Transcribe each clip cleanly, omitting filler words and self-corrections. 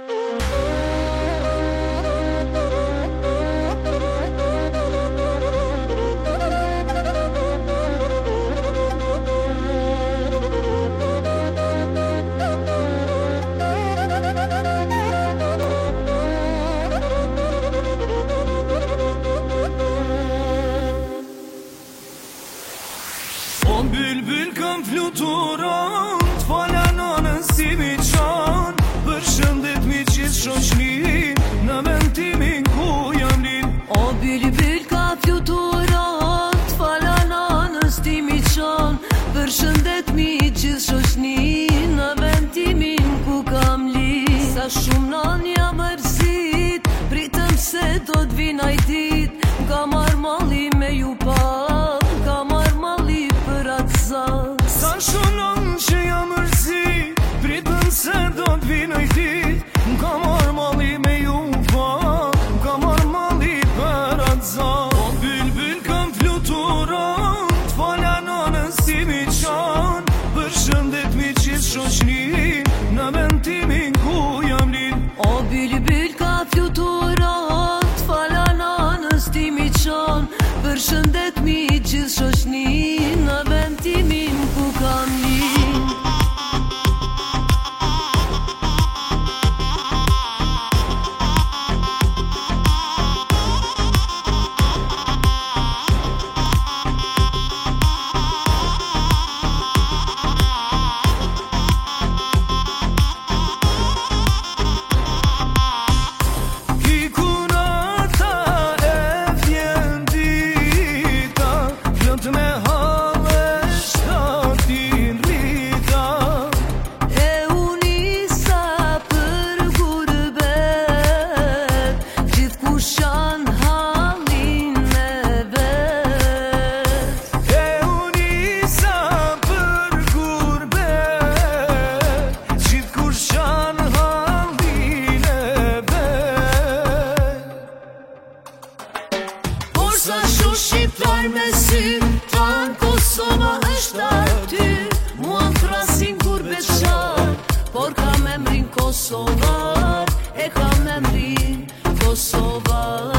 Bülbül kam fluturant, falananën si mi qan. Përshëndet mi qis shoqni, në mentimin ku jam lin. O bülbül ka fluturant, falananën si mi qan. Përshëndet mi qis shoqni, në mentimin ku kam lin. Sa shumë nan jam mërzit, pritëm se do t'vinaj dit. Ka marr malli me ju pa, ka marr malli për atë zat. Sa shumë që jam mërzi, pritëm se do t'vinaj dit. Ka marr malli me ju pa, ka marr malli për atë zat. O bülbül kam fluturant, falananën si mi qan. Përshëndet mi qis shoqni, në mentimin ku jam lin. O bülbül ka fluturant, falananën si mi qan. Përshëndet mi qis shoqni, në mentimin ku kam lin. Sa shu shqiptar me sy, tan Kosova është aty. Mua m'thrasin kur beqar, por kam emrin kosovar. E kam emrin kosovar.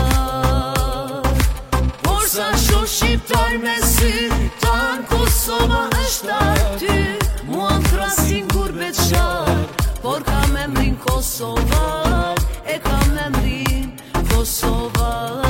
Por sa shu shqiptar me sy, tan Kosova është aty. Mua m'thrasin kur beqar, por kam emrin kosovar. E kam emrin kosovar.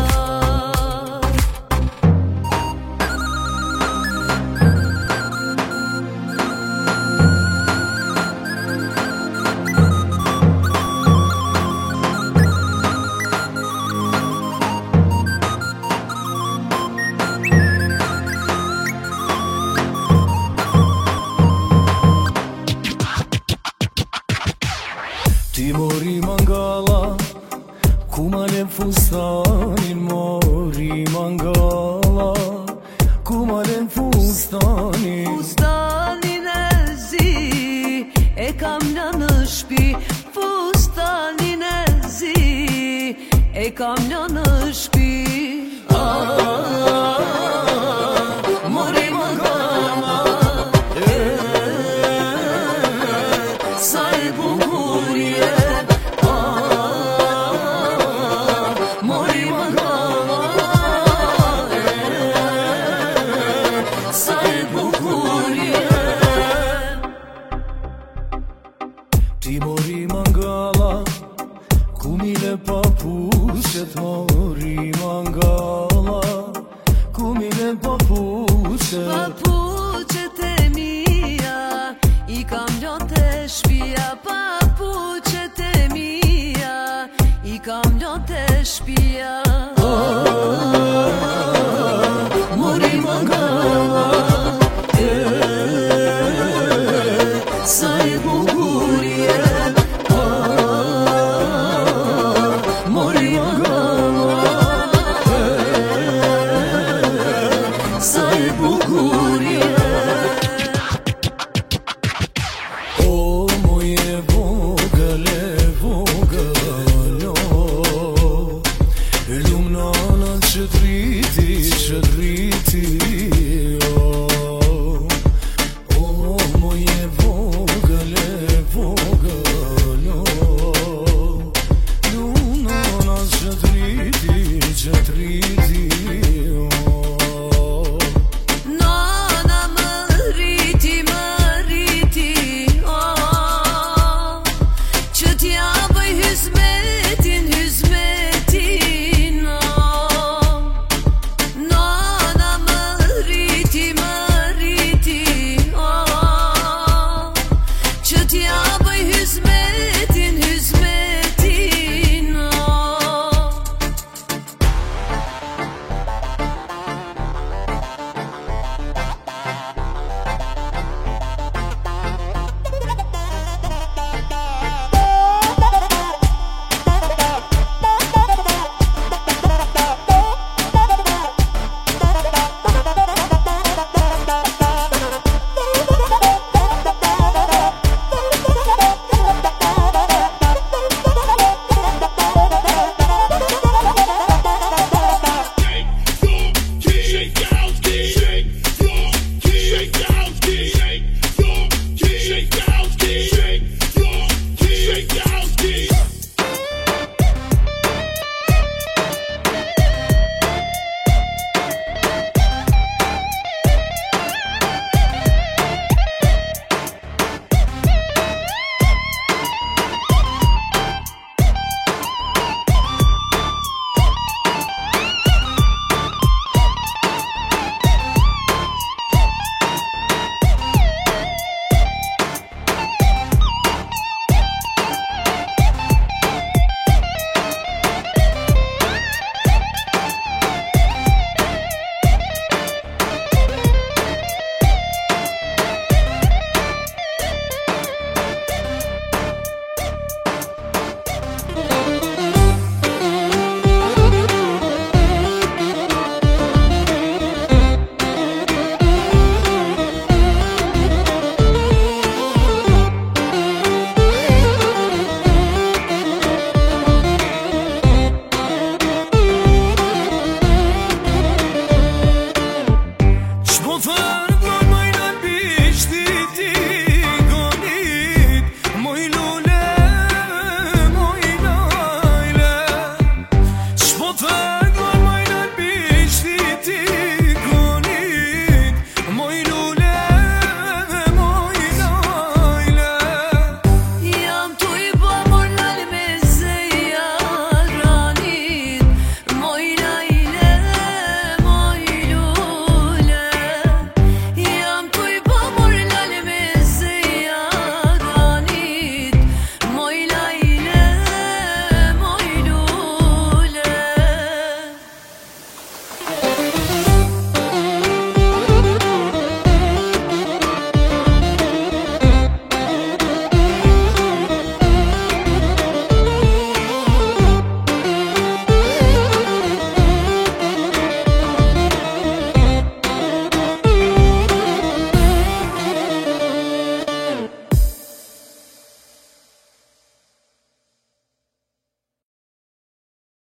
Ti mori mangala, ku ma lem fustanin. Mori mangala, ku ma lem fustanin. Fustanin e zi, e kam në shpi. Fustanin e zi, e kam në shpi. Mori mangala, sa e bukur je. Mori mangala, sa e bukur je. Ti mori mangala, ku mile papuqet. Mori mangala, ku mile papuqet. Papuqet e mia, i kam lën të shpia. Papuqet e mia, i kam lën të shpia.